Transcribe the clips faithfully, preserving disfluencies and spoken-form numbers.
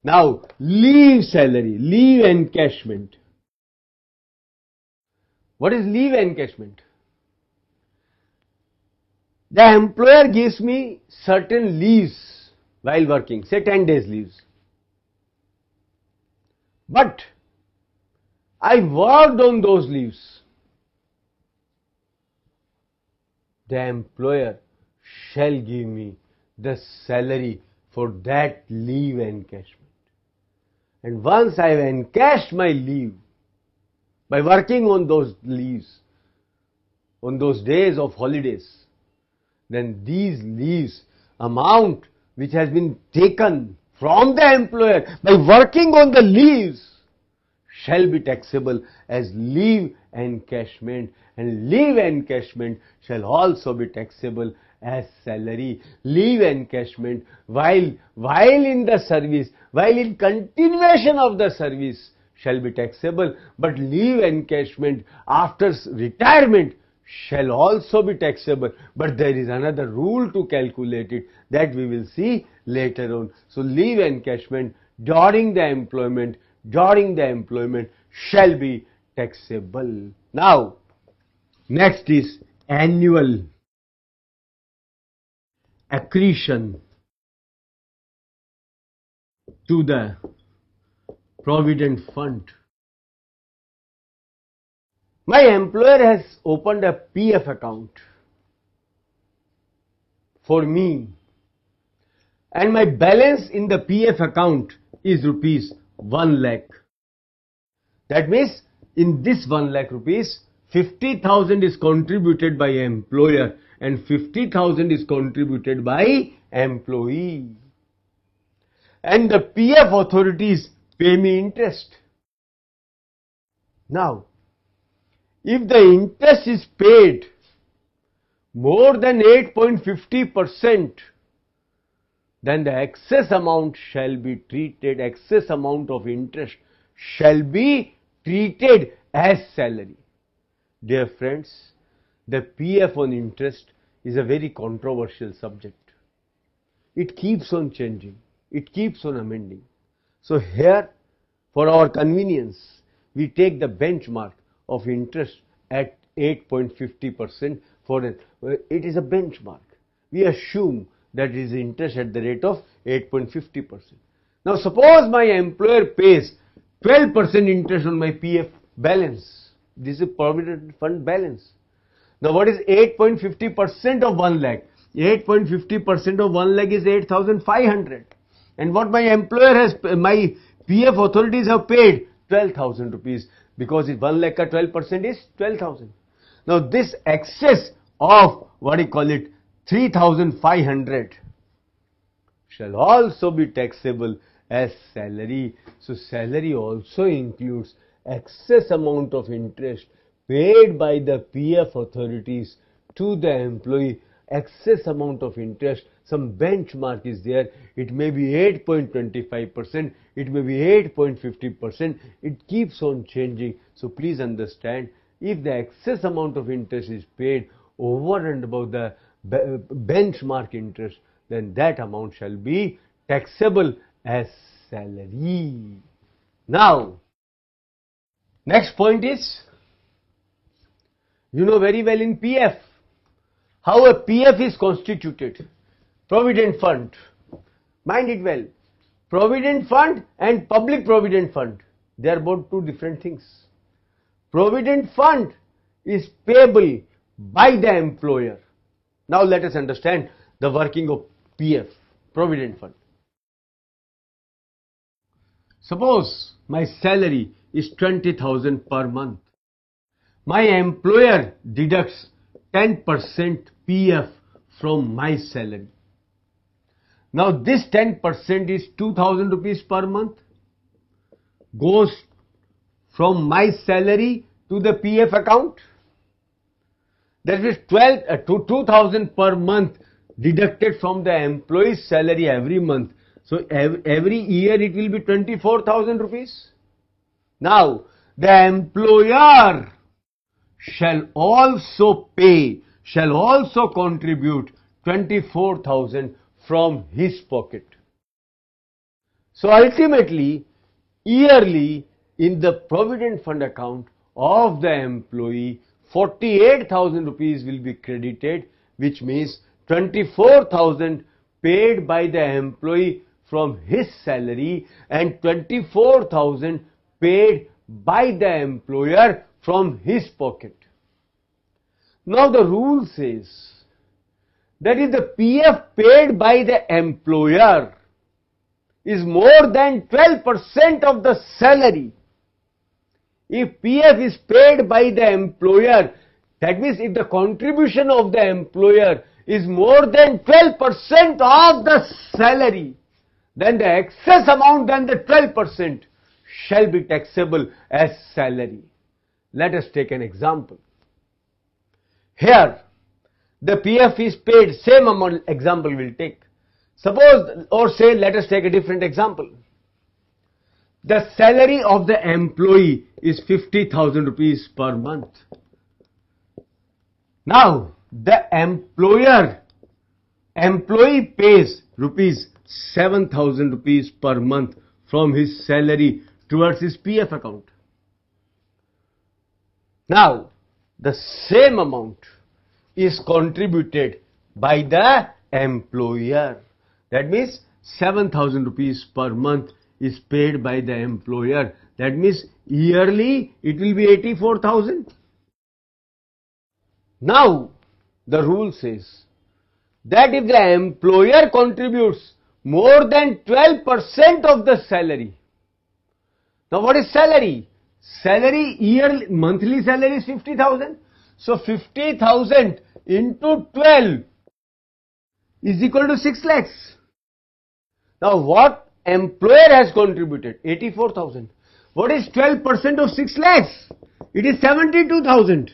Now, leave salary, leave encashment. What is leave encashment? The employer gives me certain leaves while working, say ten days leaves. But I worked on those leaves. The employer shall give me the salary for that leave encashment. And once I have encashed my leave by working on those leaves, on those days of holidays, then these leaves amount which has been taken from the employer by working on the leaves shall be taxable as leave encashment, and leave encashment shall also be taxable as salary. Leave encashment while while in the service, while in continuation of the service shall be taxable, but leave encashment after retirement shall also be taxable. But there is another rule to calculate it, that we will see later on. So leave encashment during the employment, during the employment shall be taxable. Now, next is annual accretion to the provident fund. My employer has opened a P F account for me, and my balance in the P F account is rupees one lakh. That means in this one lakh rupees, fifty thousand is contributed by employer and fifty thousand is contributed by employee. And the P F authorities pay me interest. Now, if the interest is paid more than eight point five zero percent, then the excess amount shall be treated, excess amount of interest shall be treated as salary. Dear friends, the P F on interest is a very controversial subject. It keeps on changing, it keeps on amending. So here, for our convenience, we take the benchmark of interest at eight point five zero percent. For it, it is a benchmark. We assume that it is interest at the rate of eight point five zero percent. Now suppose my employer pays twelve percent interest on my P F balance. This is provident fund balance. Now what is eight point five zero percent of one lakh? eight point five zero percent of one lakh is eight thousand five hundred. And what my employer has, my P F authorities have paid twelve thousand rupees, because if one lakh ka twelve percent is twelve thousand. Now this excess of what you call it three thousand five hundred shall also be taxable as salary. So salary also includes excess amount of interest paid by the P F authorities to the employee. Excess amount of interest, some benchmark is there. It may be eight point two five percent, it may be eight point five zero percent, it keeps on changing. So please understand, if the excess amount of interest is paid over and above the benchmark interest, then that amount shall be taxable as salary. Now, next point is, you know very well in P F, how a P F is constituted. Provident fund. Mind it well. Provident fund and public provident fund, they are both two different things. Provident fund is payable by the employer. Now let us understand the working of P F, provident fund. Suppose my salary is twenty thousand per month. My employer deducts ten percent P F from my salary. Now this ten percent is two thousand rupees per month, goes from my salary to the P F account. That is twelve uh, to two thousand per month deducted from the employee's salary every month. So ev every year it will be twenty-four thousand rupees. Now the employer shall also pay, shall also contribute twenty-four thousand from his pocket. So ultimately, yearly in the provident fund account of the employee, forty-eight thousand rupees will be credited, which means twenty-four thousand paid by the employee from his salary and twenty-four thousand paid by the employer from his pocket. Now the rule says that if the P F paid by the employer is more than twelve percent of the salary, if P F is paid by the employer, that means if the contribution of the employer is more than twelve percent of the salary, then the excess amount than the twelve percent shall be taxable as salary. Let us take an example. Here, the P F is paid, same amount example we will take. Suppose, or say, let us take a different example. The salary of the employee is fifty thousand rupees per month. Now, the employer, employee pays rupees seven thousand rupees per month from his salary towards his P F account. Now, the same amount is contributed by the employer. That means seven thousand rupees per month is paid by the employer. That means yearly it will be eighty-four thousand. Now, the rule says that if the employer contributes more than twelve percent of the salary. Now, what is salary? Salary yearly, monthly salary is fifty thousand. So, fifty thousand into twelve is equal to six lakhs. Now, what employer has contributed? eighty-four thousand. What is twelve percent of six lakhs? It is seventy-two thousand.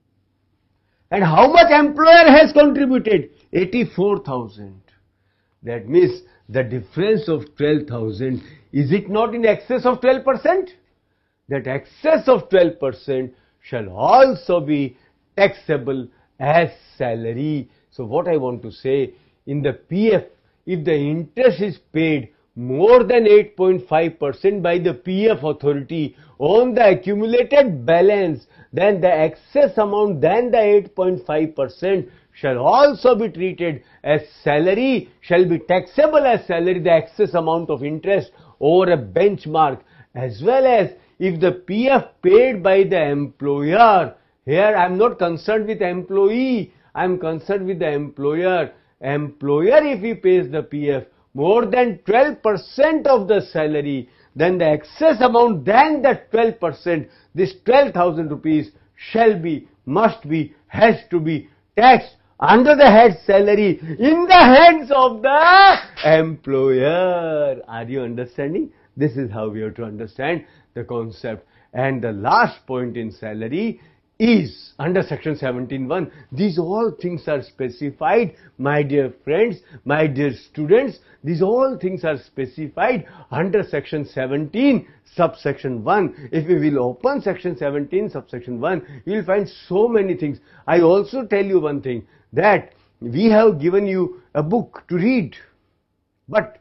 And how much employer has contributed? eighty-four thousand. That means the difference of twelve thousand, is it not in excess of twelve percent? That excess of twelve percent shall also be taxable as salary. So what I want to say, in the P F, if the interest is paid more than eight point five percent by the P F authority on the accumulated balance, then the excess amount than the eight point five percent shall also be treated as salary, shall be taxable as salary, the excess amount of interest over a benchmark, as well as if the P F paid by the employer, here I am not concerned with employee, I am concerned with the employer. Employer, if he pays the P F more than twelve percent of the salary, then the excess amount than that twelve percent, this twelve thousand rupees shall be, must be, has to be taxed under the head salary in the hands of the employer. Are you understanding? This is how we have to understand the concept. And the last point in salary is under section seventeen one. These all things are specified, my dear friends, my dear students. These all things are specified under section seventeen subsection one. If we will open section seventeen subsection one, you will find so many things. I also tell you one thing, that we have given you a book to read, but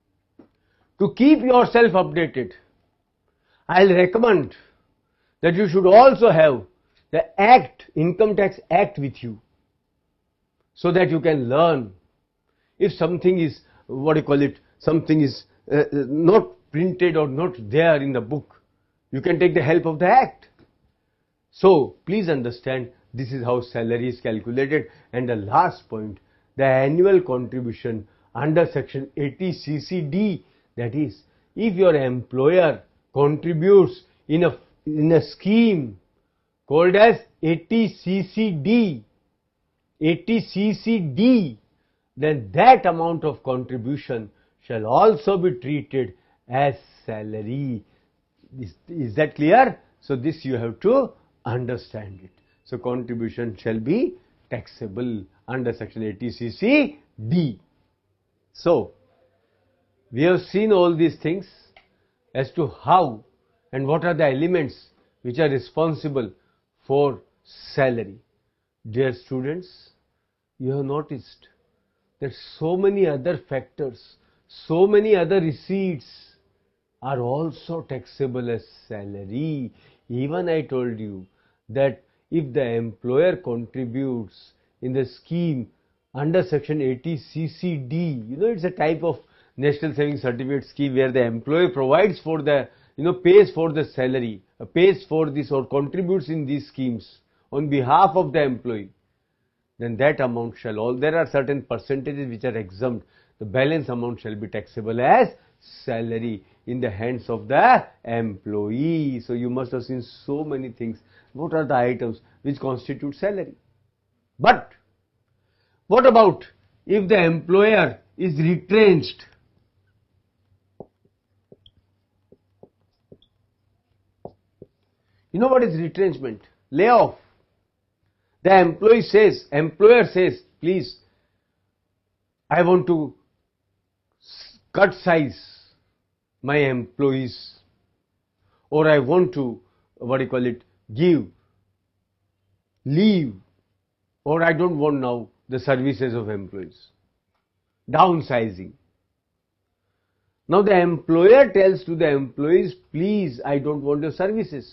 to keep yourself updated, I'll recommend that you should also have the Act, Income Tax Act with you, so that you can learn. If something is, what do you call it, something is uh, not printed or not there in the book, you can take the help of the Act. So, please understand, this is how salary is calculated. And the last point, the annual contribution under section eighty C C D, that is, if your employer contributes in a, in a scheme called as eighty C C D, eighty C C D, then that amount of contribution shall also be treated as salary. Is, is that clear? So this you have to understand it. So contribution shall be taxable under section eighty C C D. So we have seen all these things as to how and what are the elements which are responsible for salary. Dear students, you have noticed that so many other factors, so many other receipts are also taxable as salary. Even I told you that if the employer contributes in the scheme under section eighty C C D, you know, it's a type of National Savings Certificate scheme where the employer provides for the, you know, pays for the salary, uh, pays for this or contributes in these schemes on behalf of the employee, then that amount shall all, there are certain percentages which are exempt. The balance amount shall be taxable as salary in the hands of the employee. So you must have seen so many things. What are the items which constitute salary? But what about if the employer is retrenched? You know what is retrenchment? Layoff. The employee says, employer says, please, I want to cut size my employees, or I want to, what do you call it, give leave, or I don't want now the services of employees. Downsizing. Now the employer tells to the employees, please, I don't want your services.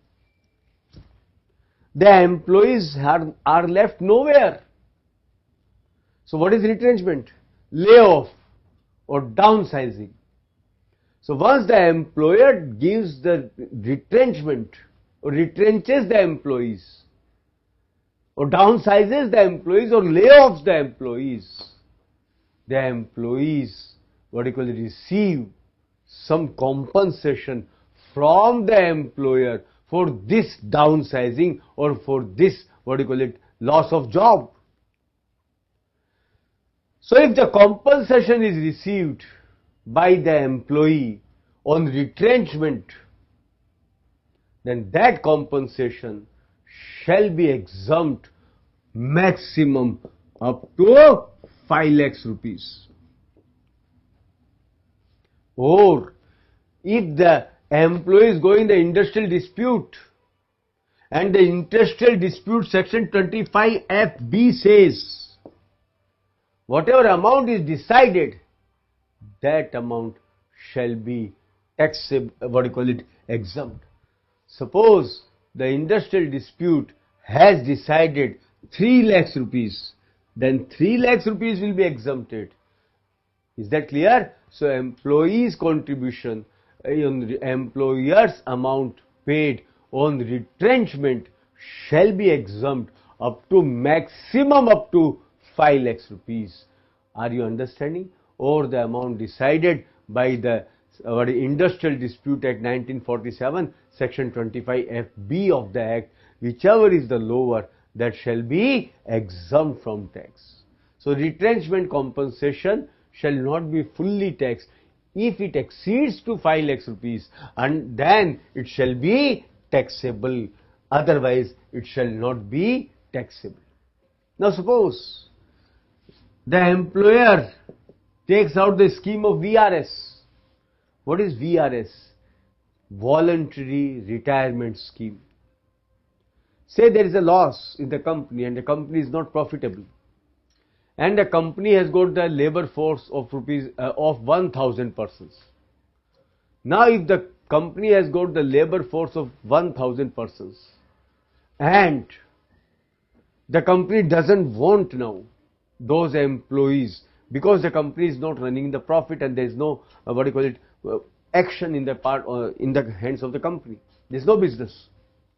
The employees are, are left nowhere. So what is retrenchment? Layoff or downsizing. So once the employer gives the retrenchment or retrenches the employees or downsizes the employees or layoffs the employees, the employees, what do you call it, receive some compensation from the employer for this downsizing or for this, what do you call it, loss of job. So if the compensation is received by the employee on retrenchment, then that compensation shall be exempt maximum up to five lakhs rupees. Or if the employee is going the industrial dispute and the industrial dispute section twenty-five F B says whatever amount is decided, that amount shall be taxable, what do you call it, exempt. Suppose the industrial dispute has decided three lakhs rupees, then three lakhs rupees will be exempted. Is that clear? So employee's contribution on the employer's amount paid on retrenchment shall be exempt up to maximum up to five lakhs rupees. Are you understanding? Or the amount decided by the uh, Industrial Dispute Act nineteen forty-seven, section twenty-five F B of the Act, whichever is the lower, that shall be exempt from tax. So retrenchment compensation shall not be fully taxed. If it exceeds to five lakhs rupees, and then it shall be taxable, otherwise it shall not be taxable. Now suppose the employer takes out the scheme of V R S. What is V R S? Voluntary Retirement Scheme. Say there is a loss in the company and the company is not profitable, and the company has got the labor force of rupees uh, of one thousand persons. Now if the company has got the labor force of one thousand persons and the company doesn't want now those employees because the company is not running the profit and there is no uh, what do you call it uh, action in the part uh, in the hands of the company, there is no business.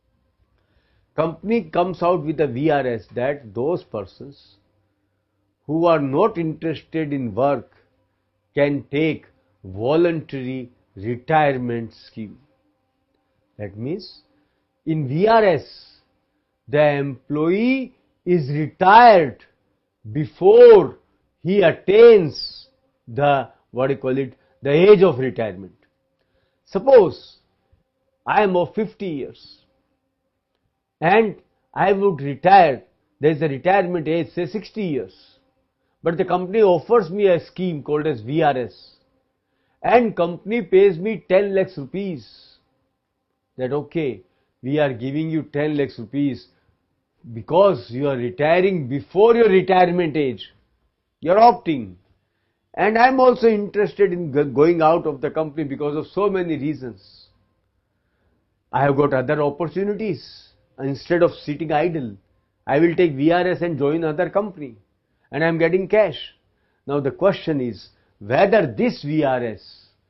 Company comes out with a V R S that those persons who are not interested in work can take voluntary retirement scheme. That means in V R S the employee is retired before he attains the, what do you call it, the age of retirement. Suppose I am of fifty years and I would retire, there is a retirement age, say sixty years. But the company offers me a scheme called as V R S and company pays me ten lakhs rupees. That okay, we are giving you ten lakhs rupees because you are retiring before your retirement age. You are opting. And I am also interested in going out of the company because of so many reasons. I have got other opportunities. Instead of sitting idle, I will take V R S and join another company, and I am getting cash. Now the question is whether this V R S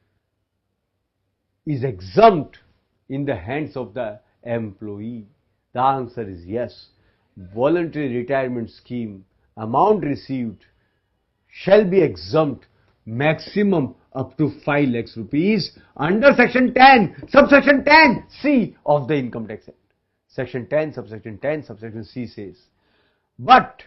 is exempt in the hands of the employee. The answer is yes. Voluntary retirement scheme amount received shall be exempt maximum up to five lakhs rupees under section ten, subsection ten C of the Income Tax Act. Section ten, subsection ten, subsection C says, but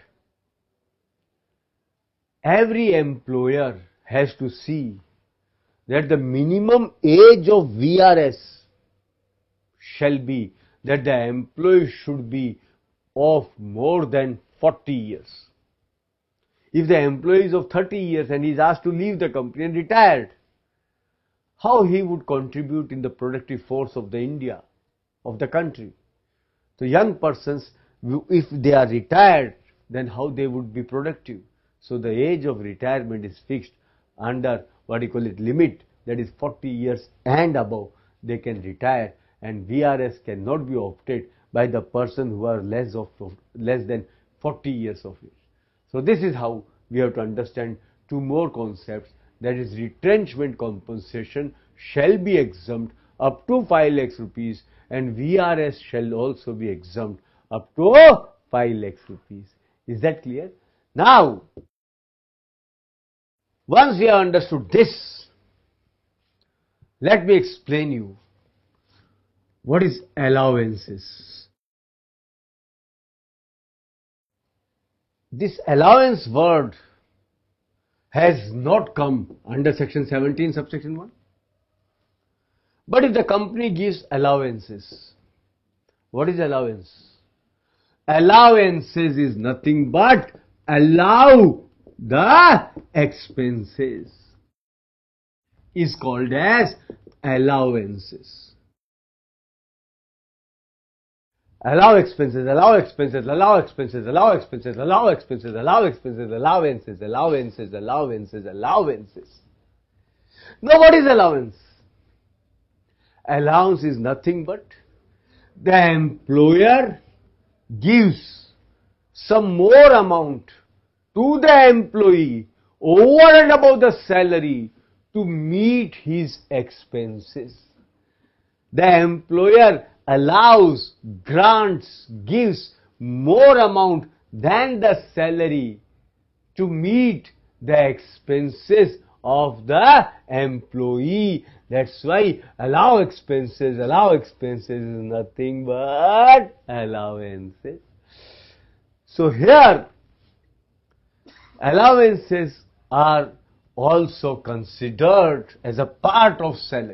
every employer has to see that the minimum age of V R S shall be that the employee should be of more than forty years. If the employee is of thirty years and he is asked to leave the company and retired, how he would contribute in the productive force of the India, of the country? So young persons, if they are retired, then how they would be productive? So the age of retirement is fixed under what you call it limit, that is forty years and above they can retire, and V R S cannot be opted by the person who are less of less than forty years of age. So this is how we have to understand two more concepts, that is retrenchment compensation shall be exempt up to five lakhs rupees and V R S shall also be exempt up to five lakhs rupees. Is that clear? Now, once we have understood this, let me explain you what is allowances. This allowance word has not come under section seventeen subsection one. But if the company gives allowances, what is allowance? Allowances is nothing but allow the expenses, is called as allowances. Allow expenses, allow expenses, allow expenses, allow expenses, allow expenses, allow expenses, allowances, allowances, allowances, allowances. Now what is allowance? Allowance is nothing but the employer gives some more amount to the employee over and above the salary to meet his expenses. The employer allows, grants, gives more amount than the salary to meet the expenses of the employee. That's why allow expenses, allow expenses is nothing but allowances. So here, allowances are also considered as a part of salary.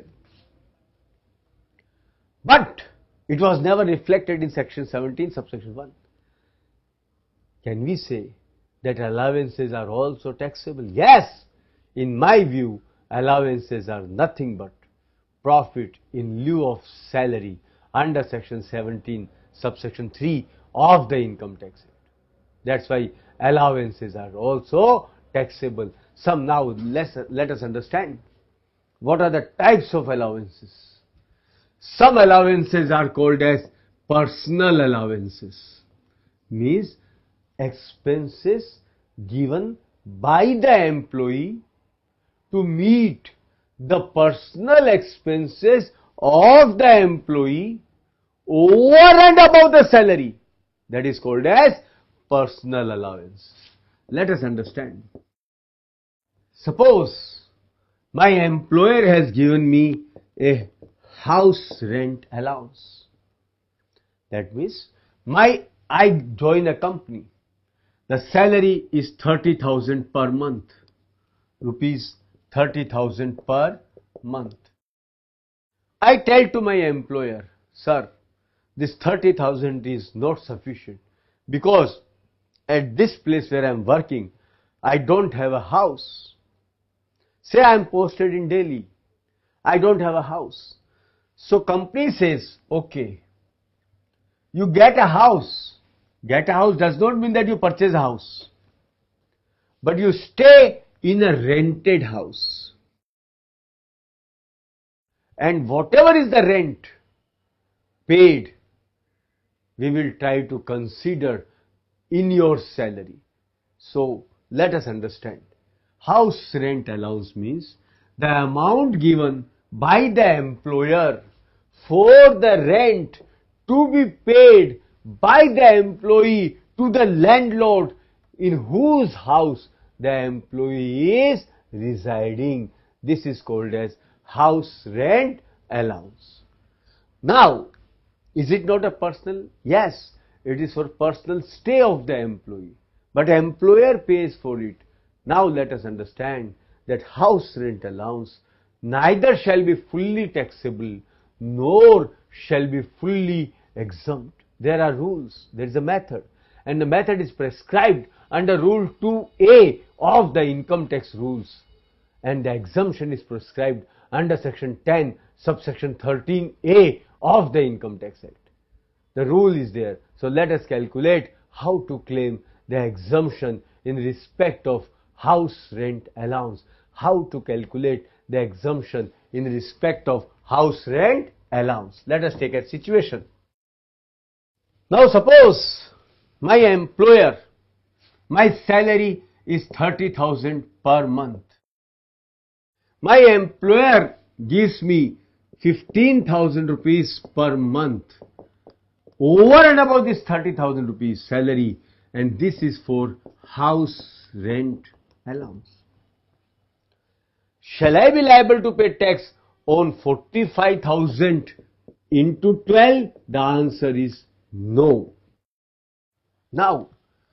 But it was never reflected in section seventeen subsection one. Can we say that allowances are also taxable? Yes, in my view, allowances are nothing but profit in lieu of salary under section seventeen subsection three of the Income Tax Act. That's why allowances are also taxable. Some now let's, let us understand what are the types of allowances. Some allowances are called as personal allowances, means expenses given by the employee to meet the personal expenses of the employee over and above the salary. That is called as personal allowance. Let us understand. Suppose my employer has given me a house rent allowance. That means my I join a company. The salary is thirty thousand per month, rupees thirty thousand per month. I tell to my employer, sir, this thirty thousand is not sufficient because at this place where I am working, I don't have a house. Say I am posted in Delhi, I don't have a house. So company says, okay, you get a house. Get a house does not mean that you purchase a house, but you stay in a rented house, and whatever is the rent paid, we will try to consider in your salary. So let us understand. House rent allowance means the amount given by the employer for the rent to be paid by the employee to the landlord in whose house the employee is residing. This is called as house rent allowance. Now, is it not a personal? Yes, it is for personal stay of the employee, but employer pays for it. Now let us understand that house rent allowance neither shall be fully taxable nor shall be fully exempt. There are rules, there is a method, and the method is prescribed under Rule two A of the income tax rules, and the exemption is prescribed under Section ten, subsection thirteen A of the Income Tax Act. The rule is there. So let us calculate how to claim the exemption in respect of house rent allowance. How to calculate the exemption in respect of house rent allowance. Let us take a situation. Now suppose my employer, my salary is thirty thousand per month. My employer gives me fifteen thousand rupees per month over and above this thirty thousand rupees salary, and this is for house rent allowance. Shall I be liable to pay tax on forty-five thousand into twelve? The answer is no. Now,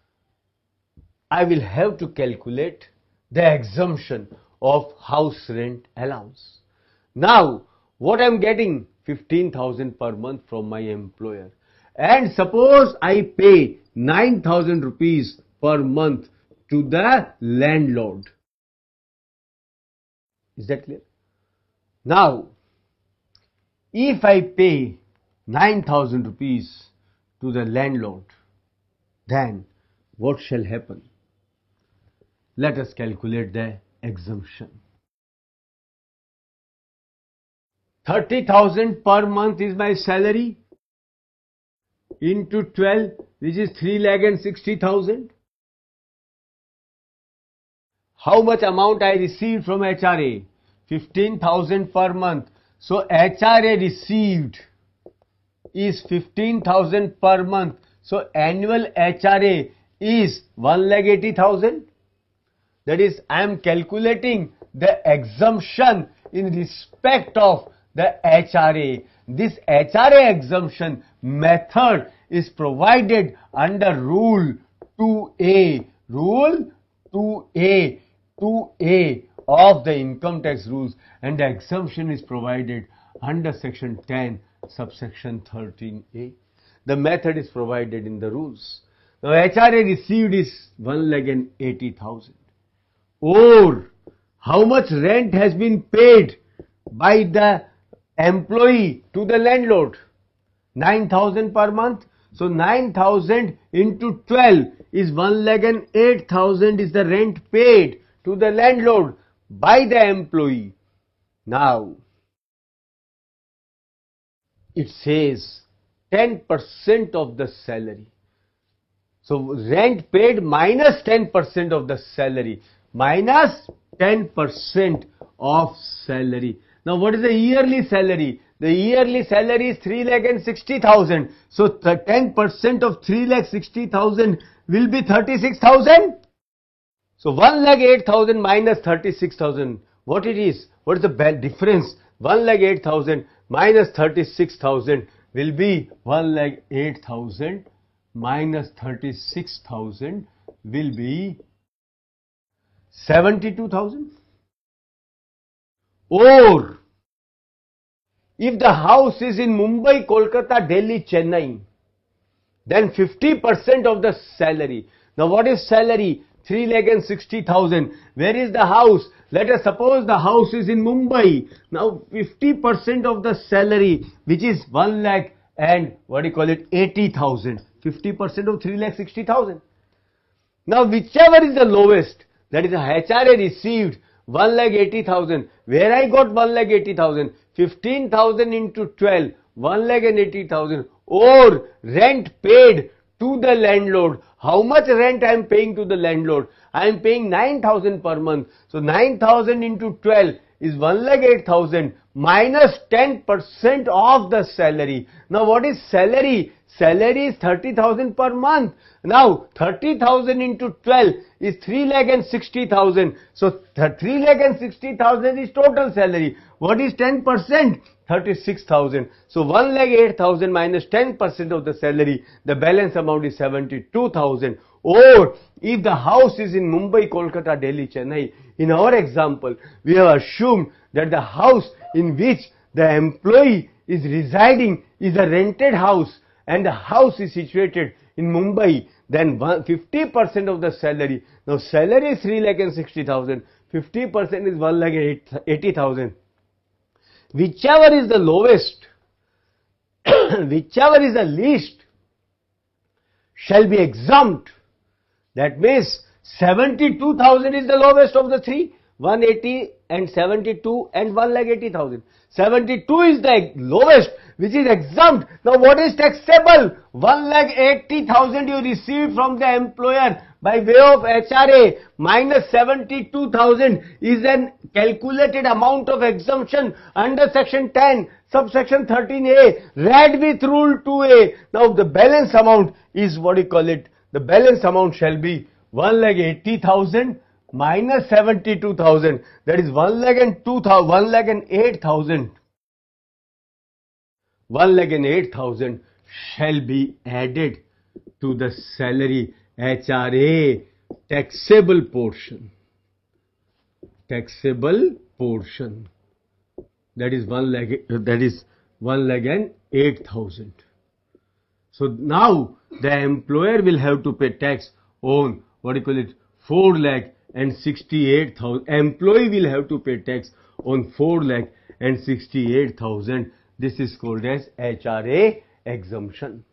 I will have to calculate the exemption of house rent allowance. Now, what I am getting? fifteen thousand per month from my employer. And suppose I pay nine thousand rupees per month to the landlord. Is that clear? Now, if I pay nine thousand rupees to the landlord, then what shall happen? Let us calculate the exemption. thirty thousand per month is my salary into twelve, which is three lakh and sixty thousand. How much amount I received from H R A? fifteen thousand per month. So H R A received is fifteen thousand per month. So annual H R A is one lakh eighty thousand. That is, I am calculating the exemption in respect of the H R A. This H R A exemption method is provided under Rule two A. Rule two A. two A of the income tax rules, and the exemption is provided under Section ten, subsection thirteen A. The method is provided in the rules. Now H R A received is one lakh and eighty thousand. Or how much rent has been paid by the employee to the landlord? nine thousand per month. So nine thousand into twelve is one lakh and eight thousand is the rent paid to the landlord by the employee. Now, it says ten percent of the salary. So rent paid minus ten percent of the salary. Minus ten percent of salary. Now what is the yearly salary? The yearly salary is three lakh and sixty thousand. So ten percent of three lakh sixty thousand will be thirty-six thousand. So one lakh eight thousand minus thirty-six thousand. What it is? What is the difference? one lakh eight thousand minus thirty-six thousand will be one lakh eight thousand minus thirty-six thousand will be seventy-two thousand. Or if the house is in Mumbai, Kolkata, Delhi, Chennai, then fifty percent of the salary. Now what is salary? three lakh and sixty thousand. Where is the house? Let us suppose the house is in Mumbai. Now fifty percent of the salary, which is one lakh and what do you call it, eighty thousand. fifty percent of three lakh sixty thousand. Now whichever is the lowest, that is H R A received one lakh eighty thousand. Where I got one lakh eighty thousand? fifteen thousand into twelve, one lakh eighty thousand, or rent paid to the landlord. How much rent I am paying to the landlord? I am paying nine thousand per month. So nine thousand into twelve is one lakh eight thousand minus ten percent of the salary. Now what is salary? Salary is thirty thousand per month. Now thirty thousand into twelve is three lakh and sixty thousand. So three lakh and sixty thousand is total salary. What is ten percent? thirty-six thousand. So one lakh eight thousand minus ten percent of the salary, the balance amount is seventy-two thousand. Or if the house is in Mumbai, Kolkata, Delhi, Chennai, in our example, we have assumed that the house in which the employee is residing is a rented house and the house is situated in Mumbai, then fifty percent of the salary. Now salary is three lakh and sixty thousand, fifty percent is one lakh eighty thousand. Whichever is the lowest, whichever is the least, shall be exempt. That means seventy-two thousand is the lowest of the three, one eighty and seventy-two and one lakh eighty thousand. seventy-two is the lowest, which is exempt. Now what is taxable? one lakh eighty thousand you receive from the employer by way of H R A minus seventy-two thousand is an calculated amount of exemption under section ten, subsection thirteen A, read with rule two A. Now the balance amount is what you call it. The balance amount shall be one lakh eighty thousand minus seventy-two thousand. That is one lakh and two thousand, one lakh and eight thousand. one lakh and eight thousand shall be added to the salary H R A taxable portion. Taxable portion. That is one lakh. That is one lakh and eight thousand. So now the employer will have to pay tax on what you call it four lakh and sixty-eight thousand. Employee will have to pay tax on four lakh and sixty-eight thousand. This is called as H R A exemption.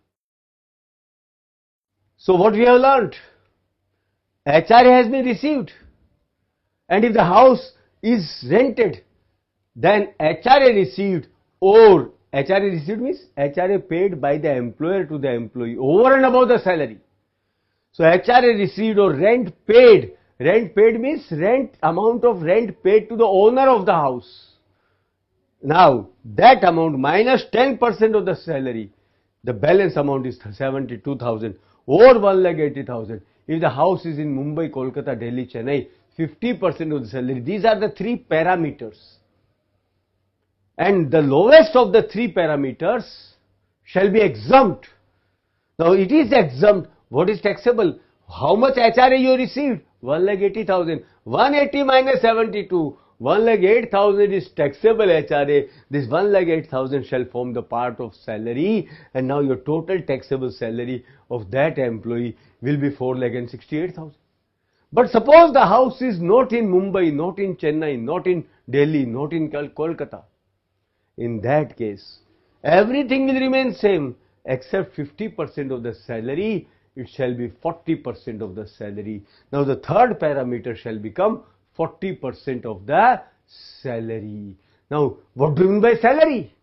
So what we have learnt? H R A has been received, and if the house is rented, then H R A received, or H R A received means H R A paid by the employer to the employee over and above the salary. So H R A received or rent paid. Rent paid means rent amount of rent paid to the owner of the house. Now that amount minus ten percent of the salary, the balance amount is seventy-two thousand or one lakh eighty thousand. If the house is in Mumbai, Kolkata, Delhi, Chennai, fifty percent of the salary. These are the three parameters. And the lowest of the three parameters shall be exempt. Now it is exempt. What is taxable? How much H R A you received? one lakh eighty thousand. one eighty minus seventy-two. one lakh eight thousand is taxable H R A. This one lakh eight thousand shall form the part of salary, and now your total taxable salary of that employee will be four lakh and sixty-eight thousand. But suppose the house is not in Mumbai, not in Chennai, not in Delhi, not in Kolkata. In that case, everything will remain same except fifty percent of the salary. It shall be forty percent of the salary. Now the third parameter shall become forty percent of the salary. Now what do you mean by salary?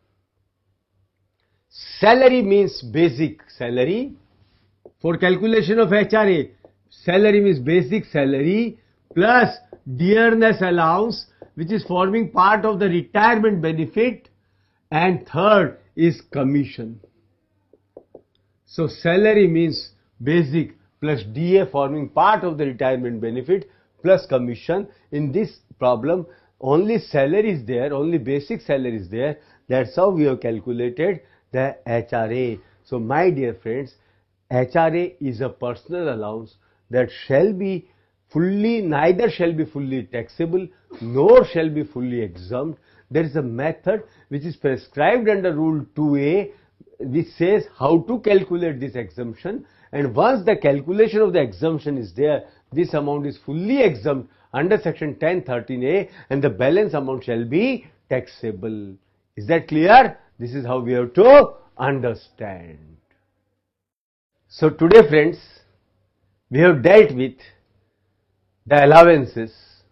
Salary means basic salary. For calculation of H R A, salary means basic salary plus dearness allowance, which is forming part of the retirement benefit, and third is commission. So salary means basic plus D A forming part of the retirement benefit plus commission. In this problem, only salary is there, only basic salary is there. That's how we have calculated the H R A. So my dear friends, H R A is a personal allowance that shall be fully, neither shall be fully taxable nor shall be fully exempt. There is a method which is prescribed under Rule two A which says how to calculate this exemption, and once the calculation of the exemption is there, this amount is fully exempt under section ten thirteen A, and the balance amount shall be taxable. Is that clear? This is how we have to understand. So today friends, we have dealt with the allowances,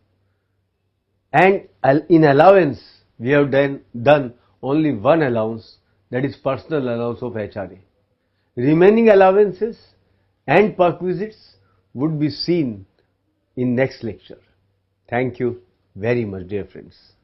and in allowance we have done, done only one allowance, that is personal allowance of H R A. Remaining allowances and perquisites would be seen in next lecture. Thank you very much, dear friends.